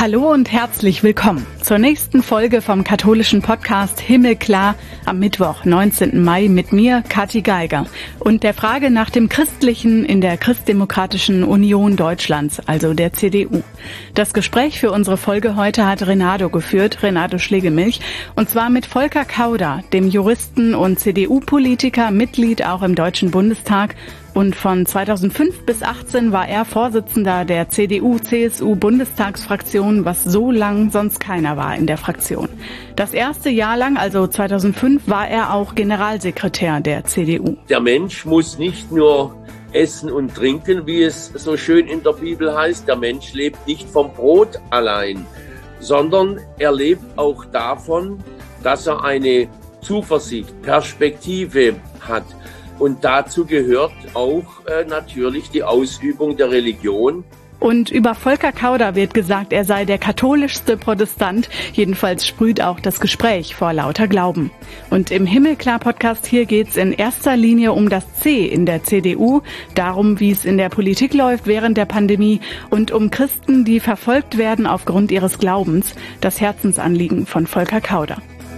Hallo und herzlich willkommen zur nächsten Folge vom katholischen Podcast Himmelklar am Mittwoch, 19. Mai mit mir, Kathi Geiger, und der Frage nach dem Christlichen in der Christdemokratischen Union Deutschlands, also der CDU. Das Gespräch für unsere Folge heute hat Renato geführt, Renato Schlegelmilch, und zwar mit Volker Kauder, dem Juristen und CDU-Politiker, Mitglied auch im Deutschen Bundestag. Und von 2005 bis 2018 war er Vorsitzender der CDU-CSU-Bundestagsfraktion, was so lang sonst keiner war in der Fraktion. Das erste Jahr lang, also 2005, war er auch Generalsekretär der CDU. Der Mensch muss nicht nur essen und trinken, wie es so schön in der Bibel heißt. Der Mensch lebt nicht vom Brot allein, sondern er lebt auch davon, dass er eine Zuversicht, Perspektive hat. Und dazu gehört auch natürlich die Ausübung der Religion. Und über Volker Kauder wird gesagt, er sei der katholischste Protestant. Jedenfalls sprüht auch das Gespräch vor lauter Glauben. Und im Himmelklar-Podcast hier geht's in erster Linie um das C in der CDU, darum, wie es in der Politik läuft während der Pandemie und um Christen, die verfolgt werden aufgrund ihres Glaubens, das Herzensanliegen von Volker Kauder.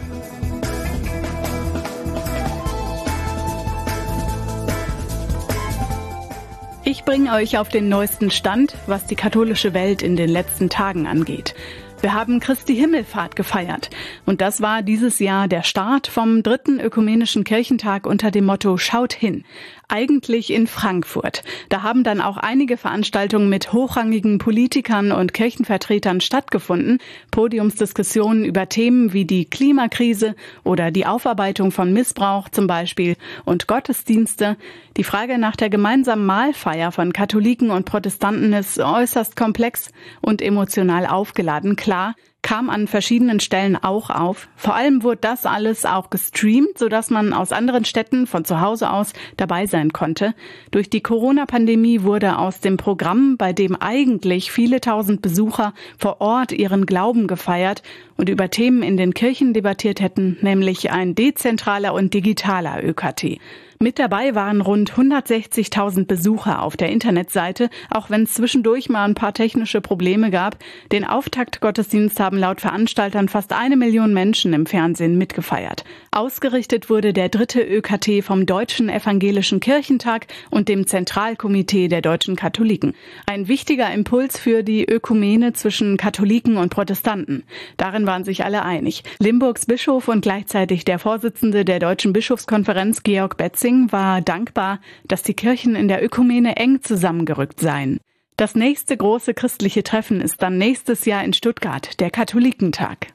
Ich bringe euch auf den neuesten Stand, was die katholische Welt in den letzten Tagen angeht. Wir haben Christi Himmelfahrt gefeiert und das war dieses Jahr der Start vom 3. Ökumenischen Kirchentag unter dem Motto Schaut hin, eigentlich in Frankfurt. Da haben dann auch einige Veranstaltungen mit hochrangigen Politikern und Kirchenvertretern stattgefunden, Podiumsdiskussionen über Themen wie die Klimakrise oder die Aufarbeitung von Missbrauch zum Beispiel und Gottesdienste. Die Frage nach der gemeinsamen Mahlfeier von Katholiken und Protestanten ist äußerst komplex und emotional aufgeladen. Klar, kam an verschiedenen Stellen auch auf. Vor allem wurde das alles auch gestreamt, sodass man aus anderen Städten von zu Hause aus dabei sein konnte. Durch die Corona-Pandemie wurde aus dem Programm, bei dem eigentlich viele tausend Besucher vor Ort ihren Glauben gefeiert und über Themen in den Kirchen debattiert hätten, nämlich ein dezentraler und digitaler ÖKT. Mit dabei waren rund 160.000 Besucher auf der Internetseite, auch wenn es zwischendurch mal ein paar technische Probleme gab. Den Auftaktgottesdienst haben laut Veranstaltern fast 1 Million Menschen im Fernsehen mitgefeiert. Ausgerichtet wurde der 3. ÖKT vom Deutschen Evangelischen Kirchentag und dem Zentralkomitee der deutschen Katholiken. Ein wichtiger Impuls für die Ökumene zwischen Katholiken und Protestanten. Darin waren sich alle einig. Limburgs Bischof und gleichzeitig der Vorsitzende der Deutschen Bischofskonferenz, Georg Betzing, war dankbar, dass die Kirchen in der Ökumene eng zusammengerückt seien. Das nächste große christliche Treffen ist dann nächstes Jahr in Stuttgart, der Katholikentag.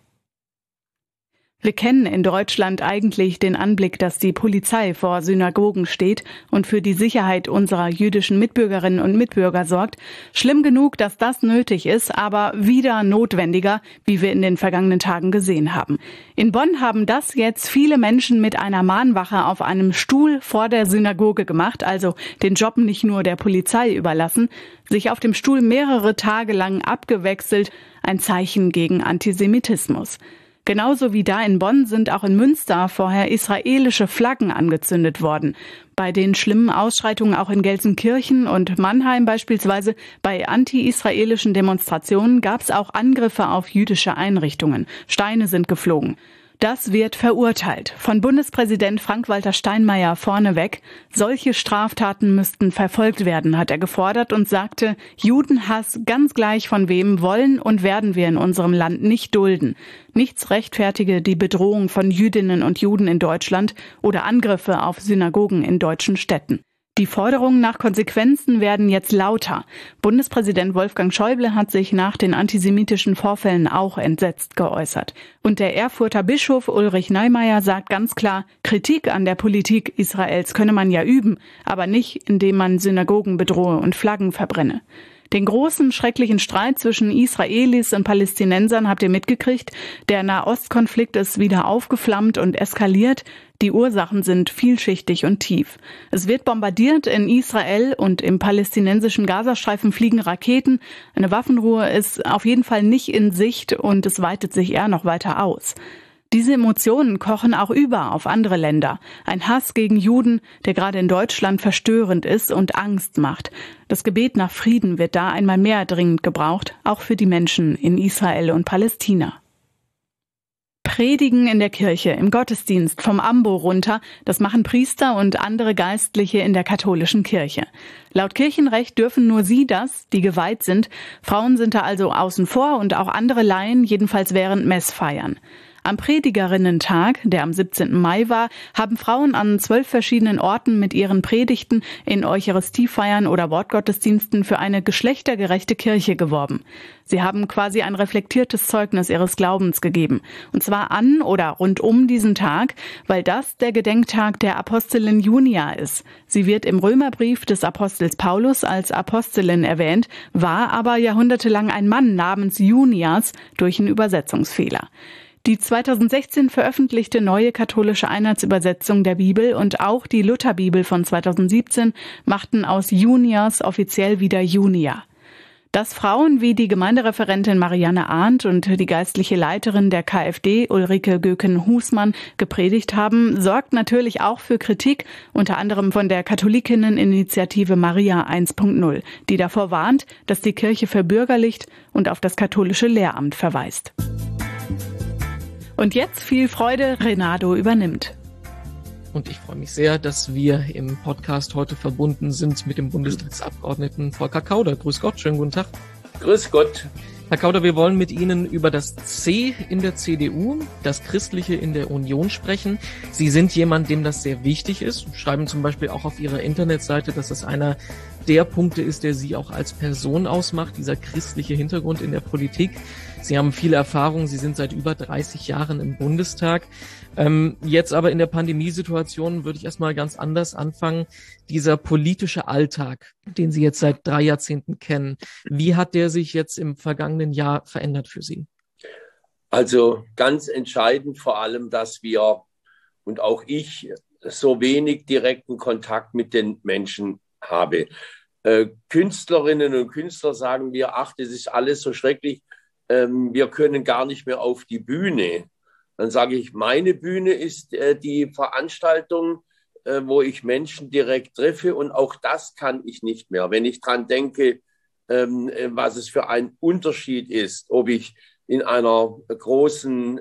Wir kennen in Deutschland eigentlich den Anblick, dass die Polizei vor Synagogen steht und für die Sicherheit unserer jüdischen Mitbürgerinnen und Mitbürger sorgt. Schlimm genug, dass das nötig ist, aber wieder notwendiger, wie wir in den vergangenen Tagen gesehen haben. In Bonn haben das jetzt viele Menschen mit einer Mahnwache auf einem Stuhl vor der Synagoge gemacht, also den Job nicht nur der Polizei überlassen, sich auf dem Stuhl mehrere Tage lang abgewechselt, ein Zeichen gegen Antisemitismus. Genauso wie da in Bonn sind auch in Münster vorher israelische Flaggen angezündet worden. Bei den schlimmen Ausschreitungen auch in Gelsenkirchen und Mannheim beispielsweise bei anti-israelischen Demonstrationen gab es auch Angriffe auf jüdische Einrichtungen. Steine sind geflogen. Das wird verurteilt. Von Bundespräsident Frank-Walter Steinmeier vorneweg. Solche Straftaten müssten verfolgt werden, hat er gefordert und sagte, Judenhass, ganz gleich von wem, wollen und werden wir in unserem Land nicht dulden. Nichts rechtfertige die Bedrohung von Jüdinnen und Juden in Deutschland oder Angriffe auf Synagogen in deutschen Städten. Die Forderungen nach Konsequenzen werden jetzt lauter. Bundespräsident Wolfgang Schäuble hat sich nach den antisemitischen Vorfällen auch entsetzt geäußert. Und der Erfurter Bischof Ulrich Neumeier sagt ganz klar, Kritik an der Politik Israels könne man ja üben, aber nicht, indem man Synagogen bedrohe und Flaggen verbrenne. Den großen, schrecklichen Streit zwischen Israelis und Palästinensern habt ihr mitgekriegt. Der Nahostkonflikt ist wieder aufgeflammt und eskaliert. Die Ursachen sind vielschichtig und tief. Es wird bombardiert in Israel und im palästinensischen Gazastreifen fliegen Raketen. Eine Waffenruhe ist auf jeden Fall nicht in Sicht und es weitet sich eher noch weiter aus. Diese Emotionen kochen auch über auf andere Länder. Ein Hass gegen Juden, der gerade in Deutschland verstörend ist und Angst macht. Das Gebet nach Frieden wird da einmal mehr dringend gebraucht, auch für die Menschen in Israel und Palästina. Predigen in der Kirche, im Gottesdienst, vom Ambo runter, das machen Priester und andere Geistliche in der katholischen Kirche. Laut Kirchenrecht dürfen nur sie das, die geweiht sind. Frauen sind da also außen vor und auch andere Laien, jedenfalls während Messfeiern. Am Predigerinnentag, der am 17. Mai war, haben Frauen an 12 verschiedenen Orten mit ihren Predigten in Eucharistiefeiern oder Wortgottesdiensten für eine geschlechtergerechte Kirche geworben. Sie haben quasi ein reflektiertes Zeugnis ihres Glaubens gegeben. Und zwar an oder rund um diesen Tag, weil das der Gedenktag der Apostelin Junia ist. Sie wird im Römerbrief des Apostels Paulus als Apostelin erwähnt, war aber jahrhundertelang ein Mann namens Junias durch einen Übersetzungsfehler. Die 2016 veröffentlichte neue katholische Einheitsübersetzung der Bibel und auch die Lutherbibel von 2017 machten aus Junias offiziell wieder Junia. Dass Frauen wie die Gemeindereferentin Marianne Arndt und die geistliche Leiterin der KfD Ulrike Göken-Husmann gepredigt haben, sorgt natürlich auch für Kritik, unter anderem von der Katholikinneninitiative Maria 1.0, die davor warnt, dass die Kirche verbürgerlicht und auf das katholische Lehramt verweist. Und jetzt viel Freude, Renato übernimmt. Und ich freue mich sehr, dass wir im Podcast heute verbunden sind mit dem Bundestagsabgeordneten Volker Kauder. Grüß Gott, schönen guten Tag. Grüß Gott. Herr Kauder, wir wollen mit Ihnen über das C in der CDU, das Christliche in der Union sprechen. Sie sind jemand, dem das sehr wichtig ist, schreiben zum Beispiel auch auf Ihrer Internetseite, dass das einer der Punkte ist, der Sie auch als Person ausmacht, dieser christliche Hintergrund in der Politik. Sie haben viele Erfahrungen, Sie sind seit über 30 Jahren im Bundestag. Jetzt aber in der Pandemiesituation würde ich erstmal ganz anders anfangen. Dieser politische Alltag, den Sie jetzt seit 3 Jahrzehnten kennen, wie hat der sich jetzt im vergangenen Jahr verändert für Sie? Also ganz entscheidend vor allem, dass wir und auch ich so wenig direkten Kontakt mit den Menschen habe. Künstlerinnen und Künstler sagen mir, ach, das ist alles so schrecklich, wir können gar nicht mehr auf die Bühne. Dann sage ich, meine Bühne ist die Veranstaltung, wo ich Menschen direkt treffe, und auch das kann ich nicht mehr. Wenn ich dran denke, was es für ein Unterschied ist, ob ich in einer großen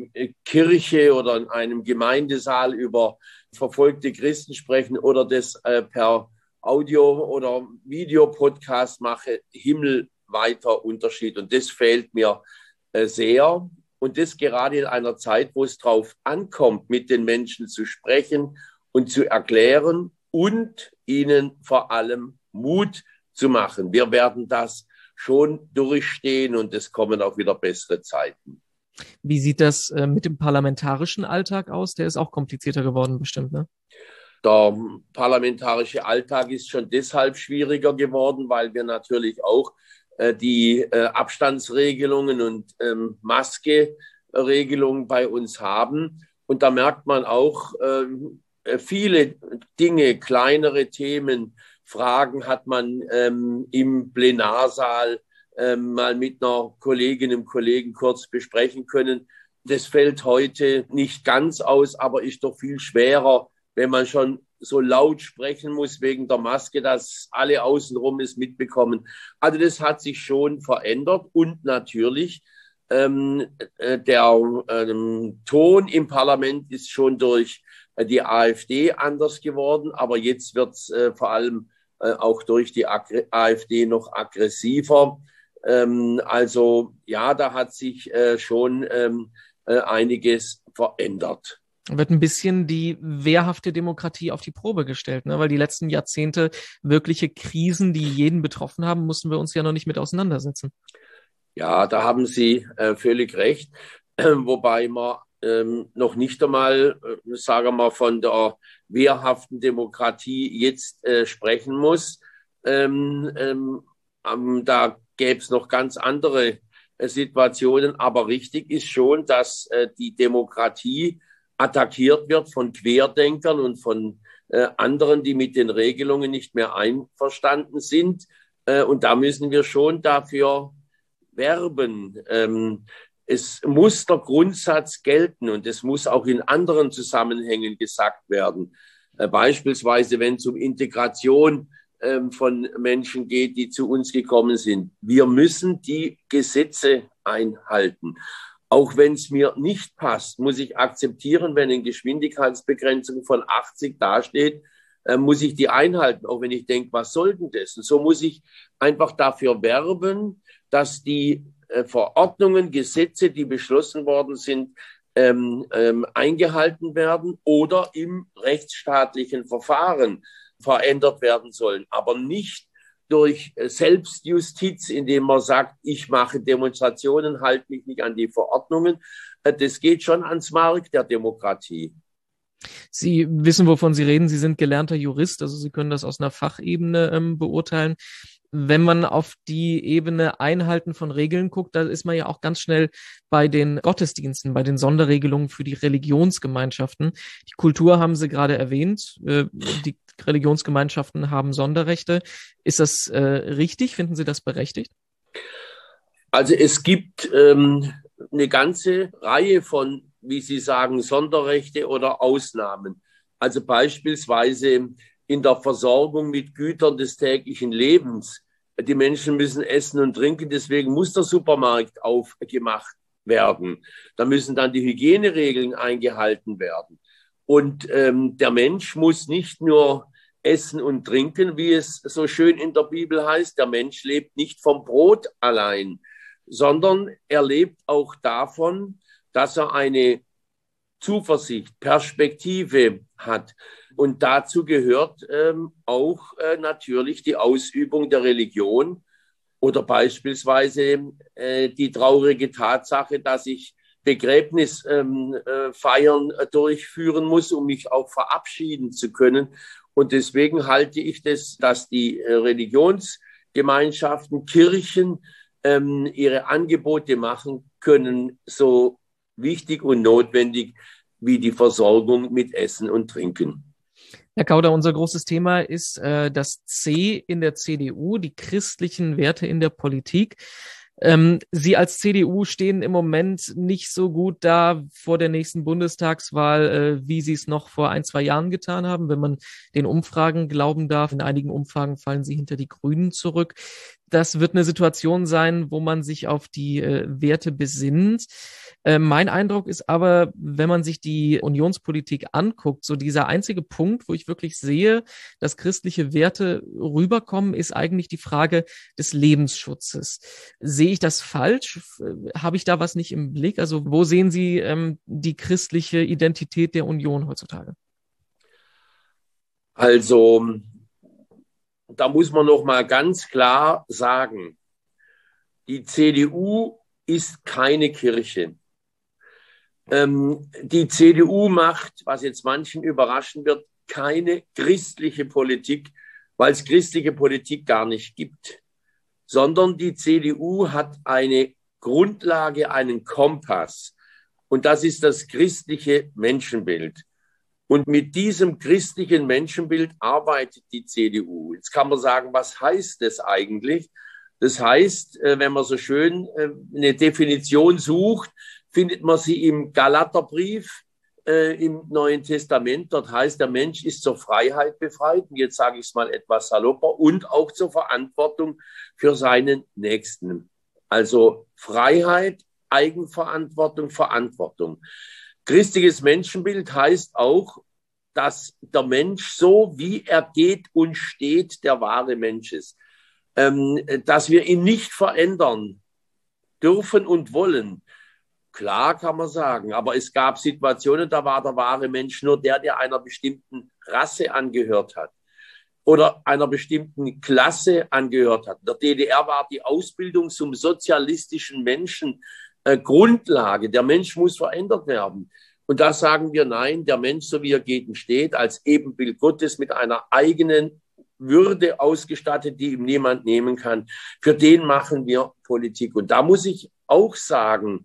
Kirche oder in einem Gemeindesaal über verfolgte Christen sprechen oder das per Audio- oder Videopodcast mache, himmelweiter Unterschied. Und das fehlt mir sehr. Und das gerade in einer Zeit, wo es drauf ankommt, mit den Menschen zu sprechen und zu erklären und ihnen vor allem Mut zu machen. Wir werden das schon durchstehen und es kommen auch wieder bessere Zeiten. Wie sieht das mit dem parlamentarischen Alltag aus? Der ist auch komplizierter geworden bestimmt, ne? Der parlamentarische Alltag ist schon deshalb schwieriger geworden, weil wir natürlich auch die Abstandsregelungen und Maskeregelungen bei uns haben. Und da merkt man auch viele Dinge, kleinere Themen, Fragen hat man im Plenarsaal mal mit einer Kollegin, einem Kollegen kurz besprechen können. Das fällt heute nicht ganz aus, aber ist doch viel schwerer, wenn man schon so laut sprechen muss wegen der Maske, dass alle außenrum es mitbekommen. Also das hat sich schon verändert und natürlich der Ton im Parlament ist schon durch die AfD anders geworden, aber jetzt wird es vor allem auch durch die AfD noch aggressiver. Also ja, da hat sich schon einiges verändert. Wird ein bisschen die wehrhafte Demokratie auf die Probe gestellt, ne? Weil die letzten Jahrzehnte wirkliche Krisen, die jeden betroffen haben, mussten wir uns ja noch nicht mit auseinandersetzen. Ja, da haben Sie völlig recht, wobei man noch nicht einmal, sagen wir, von der wehrhaften Demokratie jetzt sprechen muss. Da gäbe es noch ganz andere Situationen, aber richtig ist schon, dass die Demokratie attackiert wird von Querdenkern und von anderen, die mit den Regelungen nicht mehr einverstanden sind. Und da müssen wir schon dafür werben. Es muss der Grundsatz gelten und es muss auch in anderen Zusammenhängen gesagt werden. Beispielsweise, wenn es um Integration von Menschen geht, die zu uns gekommen sind. Wir müssen die Gesetze einhalten. Auch wenn es mir nicht passt, muss ich akzeptieren, wenn eine Geschwindigkeitsbegrenzung von 80 dasteht, muss ich die einhalten, auch wenn ich denke, was soll denn das? Und so muss ich einfach dafür werben, dass die Verordnungen, Gesetze, die beschlossen worden sind, eingehalten werden oder im rechtsstaatlichen Verfahren verändert werden sollen, aber nicht durch Selbstjustiz, indem man sagt, ich mache Demonstrationen, halte mich nicht an die Verordnungen. Das geht schon ans Mark der Demokratie. Sie wissen, wovon Sie reden. Sie sind gelernter Jurist, also Sie können das aus einer Fachebene beurteilen. Wenn man auf die Ebene Einhalten von Regeln guckt, da ist man ja auch ganz schnell bei den Gottesdiensten, bei den Sonderregelungen für die Religionsgemeinschaften. Die Kultur haben Sie gerade erwähnt. Die Religionsgemeinschaften haben Sonderrechte. Ist das richtig? Finden Sie das berechtigt? Also es gibt eine ganze Reihe von, wie Sie sagen, Sonderrechte oder Ausnahmen. Also beispielsweise in der Versorgung mit Gütern des täglichen Lebens. Die Menschen müssen essen und trinken, deswegen muss der Supermarkt aufgemacht werden. Da müssen dann die Hygieneregeln eingehalten werden. Und der Mensch muss nicht nur essen und trinken, wie es so schön in der Bibel heißt. Der Mensch lebt nicht vom Brot allein, sondern er lebt auch davon, dass er eine Zuversicht, Perspektive hat. Und dazu gehört auch natürlich die Ausübung der Religion oder beispielsweise die traurige Tatsache, dass ich Begräbnisfeiern durchführen muss, um mich auch verabschieden zu können. Und deswegen halte ich das, dass die Religionsgemeinschaften, Kirchen ihre Angebote machen können, so wichtig und notwendig wie die Versorgung mit Essen und Trinken. Herr Kauder, unser großes Thema ist das C in der CDU, die christlichen Werte in der Politik. Sie als CDU stehen im Moment nicht so gut da vor der nächsten Bundestagswahl, wie Sie es noch vor 1-2 Jahren getan haben, wenn man den Umfragen glauben darf. In einigen Umfragen fallen Sie hinter die Grünen zurück. Das wird eine Situation sein, wo man sich auf die Werte besinnt. Mein Eindruck ist aber, wenn man sich die Unionspolitik anguckt, so dieser einzige Punkt, wo ich wirklich sehe, dass christliche Werte rüberkommen, ist eigentlich die Frage des Lebensschutzes. Sehe ich das falsch? Habe ich da was nicht im Blick? Also wo sehen Sie die christliche Identität der Union heutzutage? Also da muss man noch mal ganz klar sagen, die CDU ist keine Kirche. Die CDU macht, was jetzt manchen überraschen wird, keine christliche Politik, weil es christliche Politik gar nicht gibt, sondern die CDU hat eine Grundlage, einen Kompass. Und das ist das christliche Menschenbild. Und mit diesem christlichen Menschenbild arbeitet die CDU. Jetzt kann man sagen, was heißt das eigentlich? Das heißt, wenn man so schön eine Definition sucht, findet man sie im Galaterbrief im Neuen Testament. Dort heißt, der Mensch ist zur Freiheit befreit. Und jetzt sage ich es mal etwas salopper. Und auch zur Verantwortung für seinen Nächsten. Also Freiheit, Eigenverantwortung, Verantwortung. Christliches Menschenbild heißt auch, dass der Mensch so, wie er geht und steht, der wahre Mensch ist. Dass wir ihn nicht verändern dürfen und wollen. Klar kann man sagen, aber es gab Situationen, da war der wahre Mensch nur der einer bestimmten Rasse angehört hat oder einer bestimmten Klasse angehört hat. In der DDR war die Ausbildung zum sozialistischen Menschen Grundlage. Der Mensch muss verändert werden. Und da sagen wir, nein, der Mensch, so wie er geht und steht, als Ebenbild Gottes mit einer eigenen Würde ausgestattet, die ihm niemand nehmen kann, für den machen wir Politik. Und da muss ich auch sagen,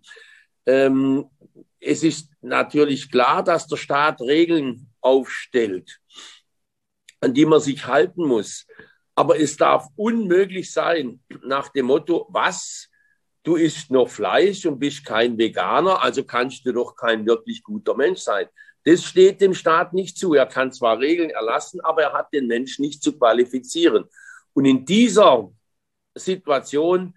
es ist natürlich klar, dass der Staat Regeln aufstellt, an die man sich halten muss. Aber es darf unmöglich sein, nach dem Motto, was du isst noch Fleisch und bist kein Veganer, also kannst du doch kein wirklich guter Mensch sein. Das steht dem Staat nicht zu. Er kann zwar Regeln erlassen, aber er hat den Menschen nicht zu qualifizieren. Und in dieser Situation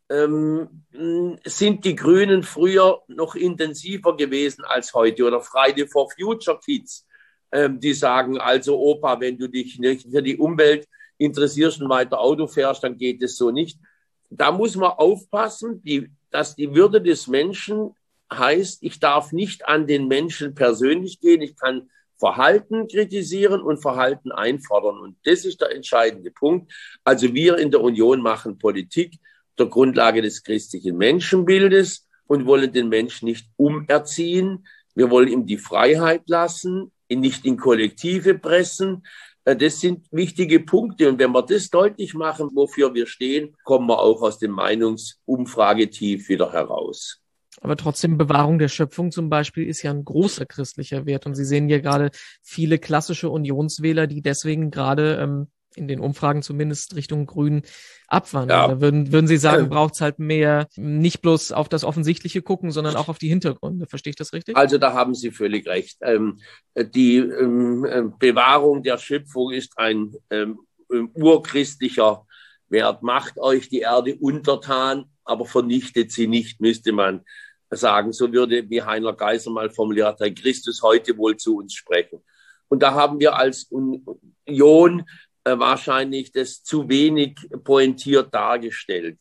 sind die Grünen früher noch intensiver gewesen als heute. Oder Friday for Future Kids, die sagen, also Opa, wenn du dich nicht für die Umwelt interessierst und weiter Auto fährst, dann geht es so nicht. Da muss man aufpassen, dass die Würde des Menschen heißt, ich darf nicht an den Menschen persönlich gehen, ich kann Verhalten kritisieren und Verhalten einfordern. Und das ist der entscheidende Punkt. Also wir in der Union machen Politik der Grundlage des christlichen Menschenbildes und wollen den Menschen nicht umerziehen. Wir wollen ihm die Freiheit lassen, ihn nicht in Kollektive pressen. Das sind wichtige Punkte. Und wenn wir das deutlich machen, wofür wir stehen, kommen wir auch aus dem Meinungsumfragetief wieder heraus. Aber trotzdem, Bewahrung der Schöpfung zum Beispiel ist ja ein großer christlicher Wert. Und Sie sehen hier gerade viele klassische Unionswähler, die deswegen gerade in den Umfragen zumindest Richtung Grün abwandern. Ja. Da würden Sie sagen, braucht es halt mehr, nicht bloß auf das Offensichtliche gucken, sondern auch auf die Hintergründe. Verstehe ich das richtig? Also da haben Sie völlig recht. Die Bewahrung der Schöpfung ist ein urchristlicher Wert. Macht euch die Erde untertan, aber vernichtet sie nicht, müsste man sagen. So würde, wie Heiner Geiser mal formuliert hat, Christus heute wohl zu uns sprechen. Und da haben wir als Union wahrscheinlich das zu wenig pointiert dargestellt.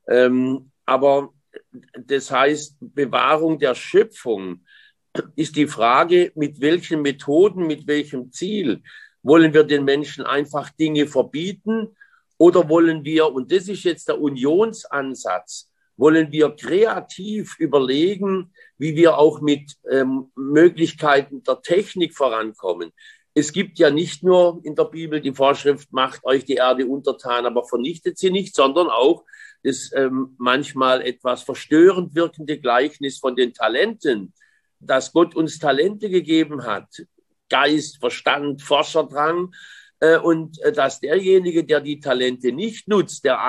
Aber das heißt, Bewahrung der Schöpfung ist die Frage, mit welchen Methoden, mit welchem Ziel wollen wir den Menschen einfach Dinge verbieten oder wollen wir, und das ist jetzt der Unionsansatz, wollen wir kreativ überlegen, wie wir auch mit Möglichkeiten der Technik vorankommen. Es gibt ja nicht nur in der Bibel die Vorschrift, macht euch die Erde untertan, aber vernichtet sie nicht, sondern auch das manchmal etwas verstörend wirkende Gleichnis von den Talenten, dass Gott uns Talente gegeben hat, Geist, Verstand, Forscherdrang, und dass derjenige, der die Talente nicht nutzt, der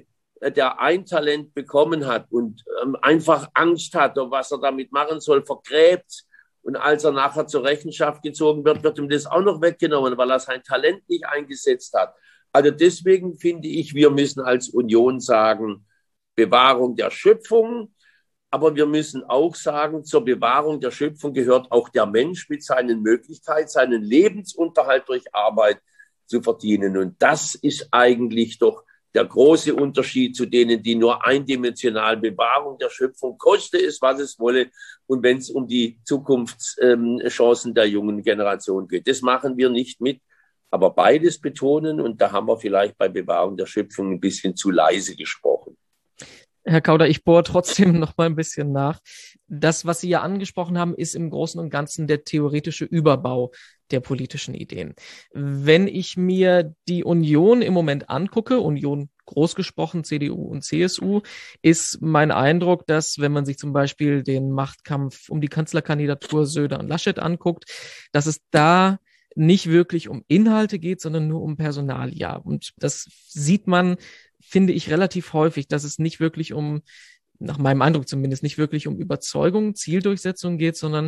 ein Talent bekommen hat und einfach Angst hat, was er damit machen soll, vergräbt. Und als er nachher zur Rechenschaft gezogen wird ihm das auch noch weggenommen, weil er sein Talent nicht eingesetzt hat. Also deswegen finde ich, wir müssen als Union sagen, Bewahrung der Schöpfung. Aber wir müssen auch sagen, zur Bewahrung der Schöpfung gehört auch der Mensch mit seinen Möglichkeiten, seinen Lebensunterhalt durch Arbeit zu verdienen. Und das ist eigentlich doch der große Unterschied zu denen, die nur eindimensional Bewahrung der Schöpfung, koste es, was es wolle, und wenn es um die Zukunftschancen der jungen Generation geht. Das machen wir nicht mit, aber beides betonen, und da haben wir vielleicht bei Bewahrung der Schöpfung ein bisschen zu leise gesprochen. Herr Kauder, ich bohre trotzdem noch mal ein bisschen nach. Das, was Sie ja angesprochen haben, ist im Großen und Ganzen der theoretische Überbau der politischen Ideen. Wenn ich mir die Union im Moment angucke, Union groß gesprochen, CDU und CSU, ist mein Eindruck, dass, wenn man sich zum Beispiel den Machtkampf um die Kanzlerkandidatur Söder und Laschet anguckt, dass es da nicht wirklich um Inhalte geht, sondern nur um Personalia. Und das sieht man, finde ich, relativ häufig, dass es nicht wirklich nach meinem Eindruck zumindest, nicht wirklich um Überzeugung, Zieldurchsetzung geht, sondern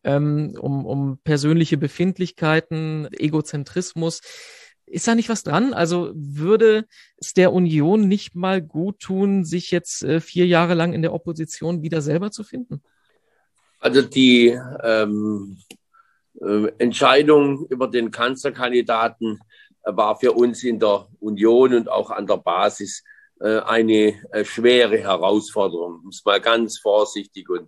um persönliche Befindlichkeiten, Egozentrismus. Ist da nicht was dran? Also würde es der Union nicht mal gut tun, sich jetzt 4 Jahre lang in der Opposition wieder selber zu finden? Also die Entscheidung über den Kanzlerkandidaten war für uns in der Union und auch an der Basis eine schwere Herausforderung, um es mal ganz vorsichtig und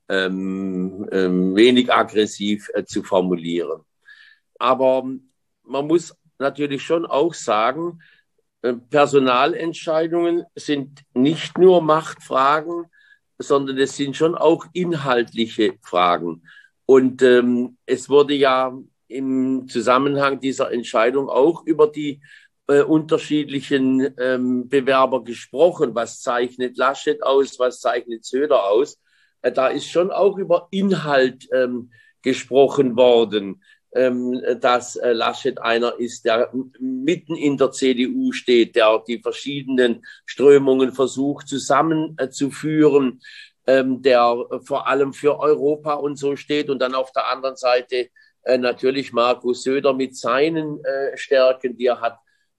wenig aggressiv zu formulieren. Aber man muss natürlich schon auch sagen, Personalentscheidungen sind nicht nur Machtfragen, sondern es sind schon auch inhaltliche Fragen. Und es wurde ja im Zusammenhang dieser Entscheidung auch über die unterschiedlichen Bewerber gesprochen. Was zeichnet Laschet aus? Was zeichnet Söder aus? Da ist schon auch über Inhalt gesprochen worden. dass Laschet einer ist, der mitten in der CDU steht, der die verschiedenen Strömungen versucht zusammenzuführen, der vor allem für Europa und so steht. Und dann auf der anderen Seite natürlich Markus Söder mit seinen Stärken, die er hat.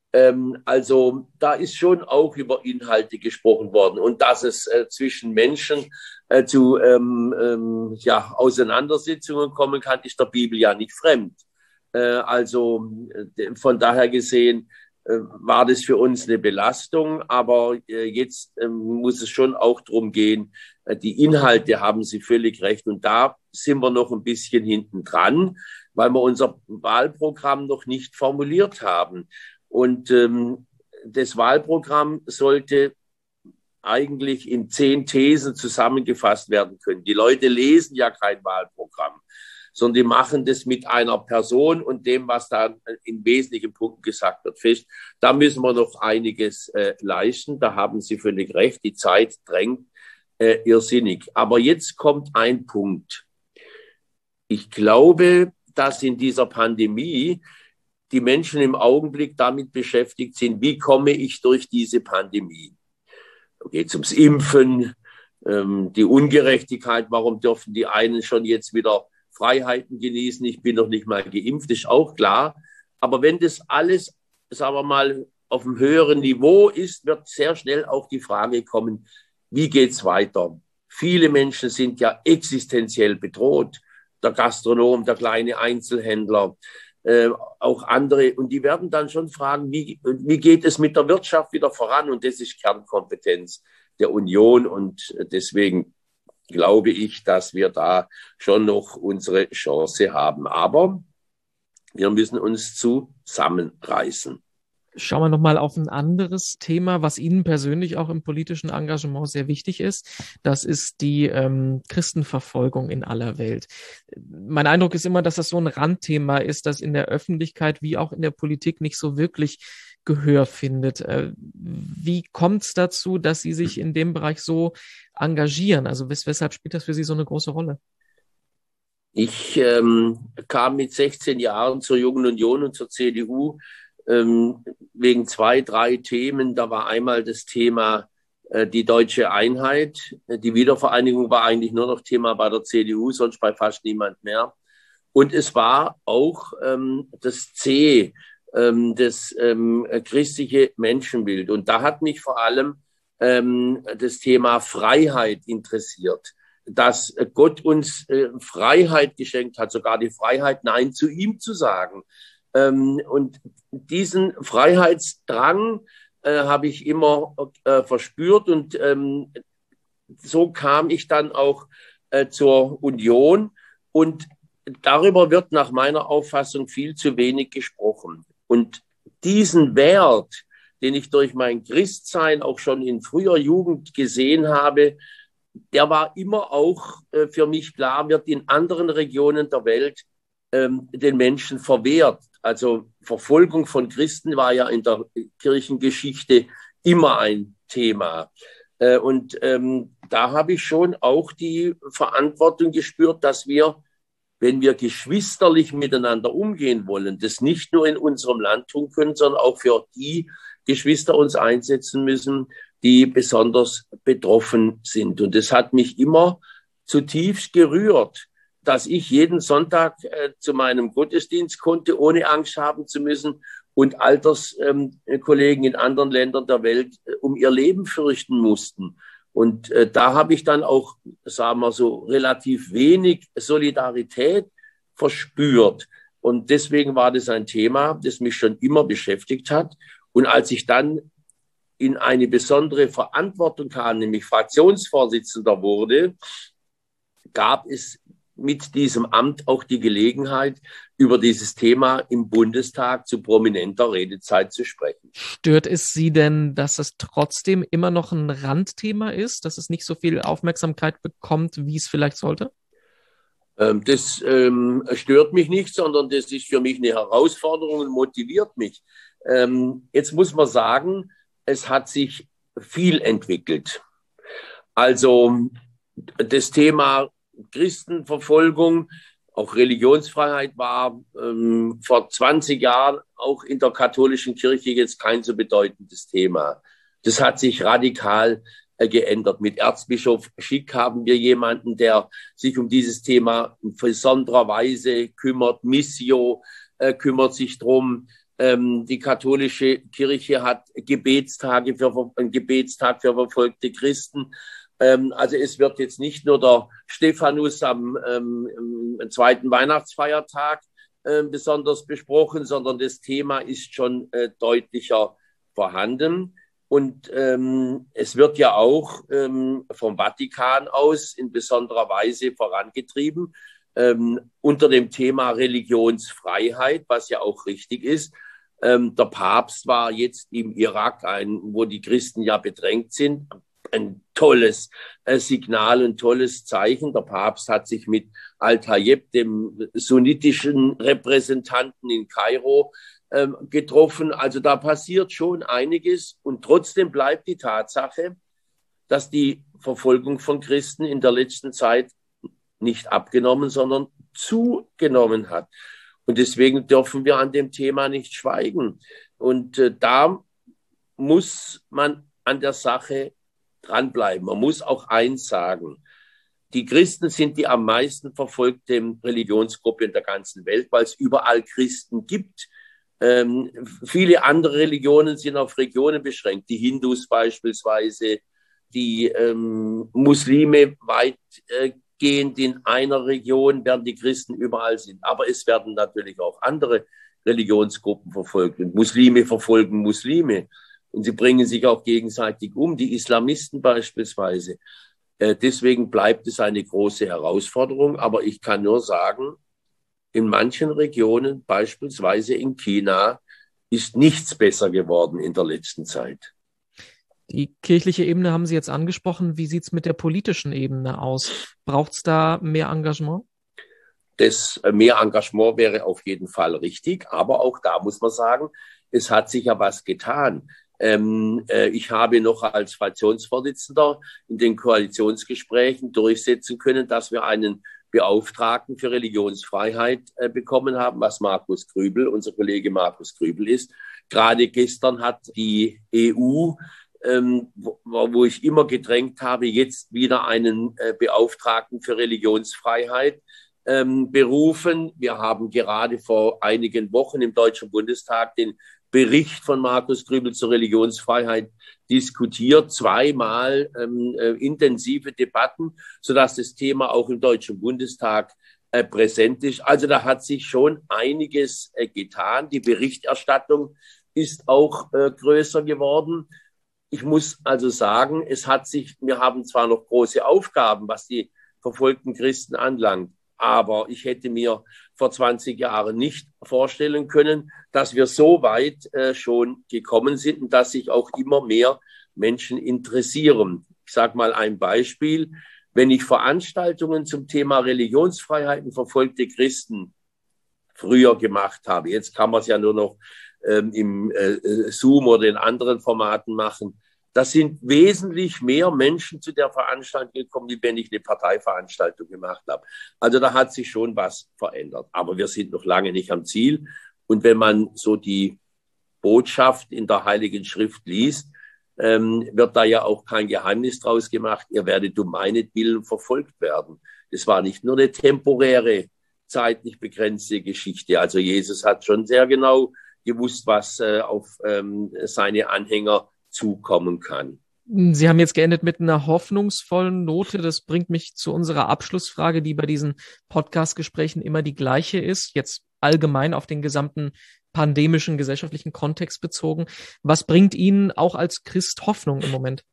Also da ist schon auch über Inhalte gesprochen worden. Und dass es zwischen Menschen zu Auseinandersetzungen kommen kann, ist der Bibel ja nicht fremd. Also von daher gesehen war das für uns eine Belastung. Aber jetzt muss es schon auch darum gehen, die Inhalte haben Sie völlig recht. Und da sind wir noch ein bisschen hinten dran, weil wir unser Wahlprogramm noch nicht formuliert haben. Und das Wahlprogramm sollte eigentlich in 10 Thesen zusammengefasst werden können. Die Leute lesen ja kein Wahlprogramm, sondern die machen das mit einer Person und dem, was da in wesentlichen Punkten gesagt wird, fest. Da müssen wir noch einiges leisten. Da haben Sie völlig recht. Die Zeit drängt irrsinnig. Aber jetzt kommt ein Punkt. Ich glaube, dass in dieser Pandemie die Menschen im Augenblick damit beschäftigt sind, wie komme ich durch diese Pandemie? Da geht es ums Impfen, die Ungerechtigkeit, warum dürfen die einen schon jetzt wieder Freiheiten genießen? Ich bin noch nicht mal geimpft, ist auch klar. Aber wenn das alles, sagen wir mal, auf einem höheren Niveau ist, wird sehr schnell auch die Frage kommen, wie geht's weiter? Viele Menschen sind ja existenziell bedroht. Der Gastronom, der kleine Einzelhändler, auch andere. Und die werden dann schon fragen, wie geht es mit der Wirtschaft wieder voran? Und das ist Kernkompetenz der Union. Und deswegen glaube ich, dass wir da schon noch unsere Chance haben. Aber wir müssen uns zusammenreißen. Schauen wir nochmal auf ein anderes Thema, was Ihnen persönlich auch im politischen Engagement sehr wichtig ist. Das ist die Christenverfolgung in aller Welt. Mein Eindruck ist immer, dass das so ein Randthema ist, das in der Öffentlichkeit wie auch in der Politik nicht so wirklich Gehör findet. Wie kommt es dazu, dass Sie sich in dem Bereich so engagieren? Also weshalb spielt das für Sie so eine große Rolle? Ich kam mit 16 Jahren zur Jungen Union und zur CDU wegen 2, 3 Themen. Da war einmal das Thema die deutsche Einheit. Die Wiedervereinigung war eigentlich nur noch Thema bei der CDU, sonst bei fast niemand mehr. Und es war auch das C, das christliche Menschenbild. Und da hat mich vor allem das Thema Freiheit interessiert. Dass Gott uns Freiheit geschenkt hat, sogar die Freiheit, Nein zu ihm zu sagen. Und diesen Freiheitsdrang habe ich immer verspürt und so kam ich dann auch zur Union und darüber wird nach meiner Auffassung viel zu wenig gesprochen. Und diesen Wert, den ich durch mein Christsein auch schon in früher Jugend gesehen habe, der war immer auch für mich klar, wird in anderen Regionen der Welt den Menschen verwehrt. Also Verfolgung von Christen war ja in der Kirchengeschichte immer ein Thema. Und da habe ich schon auch die Verantwortung gespürt, dass wir, wenn wir geschwisterlich miteinander umgehen wollen, das nicht nur in unserem Land tun können, sondern auch für die Geschwister uns einsetzen müssen, die besonders betroffen sind. Und das hat mich immer zutiefst gerührt, dass ich jeden Sonntag zu meinem Gottesdienst konnte, ohne Angst haben zu müssen und Alterskollegen in anderen Ländern der Welt um ihr Leben fürchten mussten. Und da habe ich dann auch, sagen wir so, relativ wenig Solidarität verspürt. Und deswegen war das ein Thema, das mich schon immer beschäftigt hat. Und als ich dann in eine besondere Verantwortung kam, nämlich Fraktionsvorsitzender wurde, gab es mit diesem Amt auch die Gelegenheit, über dieses Thema im Bundestag zu prominenter Redezeit zu sprechen. Stört es Sie denn, dass es trotzdem immer noch ein Randthema ist, dass es nicht so viel Aufmerksamkeit bekommt, wie es vielleicht sollte? Das stört mich nicht, sondern das ist für mich eine Herausforderung und motiviert mich. Jetzt muss man sagen, es hat sich viel entwickelt. Also das Thema Christenverfolgung Auch Religionsfreiheit war vor 20 Jahren auch in der katholischen Kirche jetzt kein so bedeutendes Thema. Das hat sich radikal geändert. Mit Erzbischof Schick haben wir jemanden, der sich um dieses Thema in besonderer Weise kümmert. Missio kümmert sich drum. Die katholische Kirche hat einen Gebetstag für verfolgte Christen. Also es wird jetzt nicht nur der Stephanus am zweiten Weihnachtsfeiertag besonders besprochen, sondern das Thema ist schon deutlicher vorhanden. Und es wird ja auch vom Vatikan aus in besonderer Weise vorangetrieben unter dem Thema Religionsfreiheit, was ja auch richtig ist. Der Papst war jetzt im Irak, wo die Christen ja bedrängt sind. Ein tolles Signal, ein tolles Zeichen. Der Papst hat sich mit Al-Tayeb, dem sunnitischen Repräsentanten in Kairo, getroffen. Also da passiert schon einiges. Und trotzdem bleibt die Tatsache, dass die Verfolgung von Christen in der letzten Zeit nicht abgenommen, sondern zugenommen hat. Und deswegen dürfen wir an dem Thema nicht schweigen. Und da muss man an der Sache dranbleiben. Man muss auch eins sagen. Die Christen sind die am meisten verfolgte Religionsgruppe in der ganzen Welt, weil es überall Christen gibt. Viele andere Religionen sind auf Regionen beschränkt. Die Hindus beispielsweise, die Muslime weitgehend in einer Region, während die Christen überall sind. Aber es werden natürlich auch andere Religionsgruppen verfolgt. Und Muslime verfolgen Muslime. Und sie bringen sich auch gegenseitig um, die Islamisten beispielsweise. Deswegen bleibt es eine große Herausforderung. Aber ich kann nur sagen, in manchen Regionen, beispielsweise in China, ist nichts besser geworden in der letzten Zeit. Die kirchliche Ebene haben Sie jetzt angesprochen. Wie sieht es mit der politischen Ebene aus? Braucht es da mehr Engagement? Das mehr Engagement wäre auf jeden Fall richtig. Aber auch da muss man sagen, es hat sich ja was getan. Ich habe noch als Fraktionsvorsitzender in den Koalitionsgesprächen durchsetzen können, dass wir einen Beauftragten für Religionsfreiheit bekommen haben, was Markus Grübel, unser Kollege Markus Grübel ist. Gerade gestern hat die EU, wo ich immer gedrängt habe, jetzt wieder einen Beauftragten für Religionsfreiheit berufen. Wir haben gerade vor einigen Wochen im Deutschen Bundestag den Bericht von Markus Grübel zur Religionsfreiheit diskutiert, zweimal intensive Debatten, sodass das Thema auch im Deutschen Bundestag präsent ist. Also da hat sich schon einiges getan. Die Berichterstattung ist auch größer geworden. Ich muss also sagen, wir haben zwar noch große Aufgaben, was die verfolgten Christen anlangt, aber ich hätte mir vor 20 Jahren nicht vorstellen können, dass wir so weit schon gekommen sind und dass sich auch immer mehr Menschen interessieren. Ich sage mal ein Beispiel. Wenn ich Veranstaltungen zum Thema Religionsfreiheit und verfolgte Christen früher gemacht habe, jetzt kann man es ja nur noch im Zoom oder in anderen Formaten machen, da sind wesentlich mehr Menschen zu der Veranstaltung gekommen, wie wenn ich eine Parteiveranstaltung gemacht habe. Also da hat sich schon was verändert. Aber wir sind noch lange nicht am Ziel. Und wenn man so die Botschaft in der Heiligen Schrift liest, wird da ja auch kein Geheimnis draus gemacht. Ihr werdet um meinetwillen verfolgt werden. Das war nicht nur eine temporäre, zeitlich begrenzte Geschichte. Also Jesus hat schon sehr genau gewusst, was auf seine Anhänger zukommen kann. Sie haben jetzt geendet mit einer hoffnungsvollen Note. Das bringt mich zu unserer Abschlussfrage, die bei diesen Podcast-Gesprächen immer die gleiche ist, jetzt allgemein auf den gesamten pandemischen gesellschaftlichen Kontext bezogen. Was bringt Ihnen auch als Christ Hoffnung im Moment?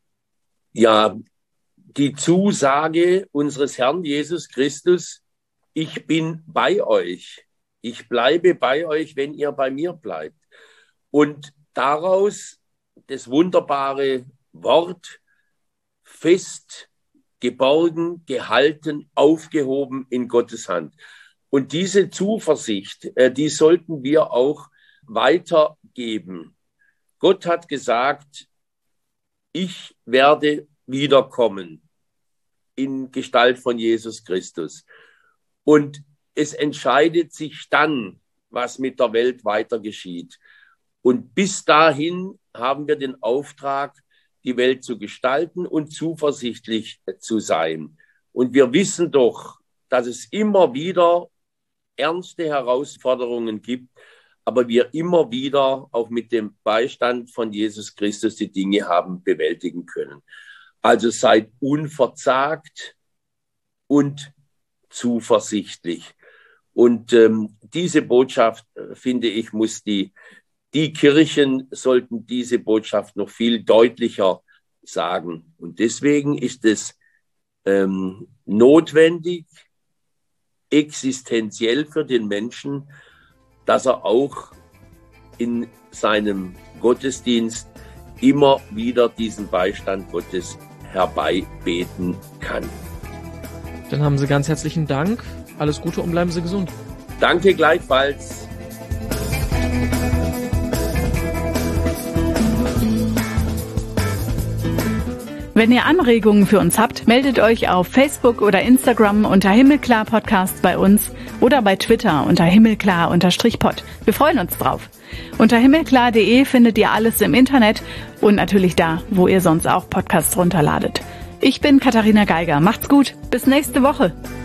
Ja, die Zusage unseres Herrn Jesus Christus, ich bin bei euch. Ich bleibe bei euch, wenn ihr bei mir bleibt. Und daraus das wunderbare Wort, fest, geborgen, gehalten, aufgehoben in Gottes Hand. Und diese Zuversicht, die sollten wir auch weitergeben. Gott hat gesagt, ich werde wiederkommen in Gestalt von Jesus Christus. Und es entscheidet sich dann, was mit der Welt weiter geschieht. Und bis dahin haben wir den Auftrag, die Welt zu gestalten und zuversichtlich zu sein. Und wir wissen doch, dass es immer wieder ernste Herausforderungen gibt, aber wir immer wieder auch mit dem Beistand von Jesus Christus die Dinge haben bewältigen können. Also seid unverzagt und zuversichtlich. Und diese Botschaft, finde ich, muss die Kirchen sollten diese Botschaft noch viel deutlicher sagen. Und deswegen ist es notwendig, existenziell für den Menschen, dass er auch in seinem Gottesdienst immer wieder diesen Beistand Gottes herbeibeten kann. Dann haben Sie ganz herzlichen Dank. Alles Gute und bleiben Sie gesund. Danke gleichfalls. Wenn ihr Anregungen für uns habt, meldet euch auf Facebook oder Instagram unter Himmelklar Podcast bei uns oder bei Twitter unter himmelklar_pod. Wir freuen uns drauf. Unter himmelklar.de findet ihr alles im Internet und natürlich da, wo ihr sonst auch Podcasts runterladet. Ich bin Katharina Geiger. Macht's gut. Bis nächste Woche.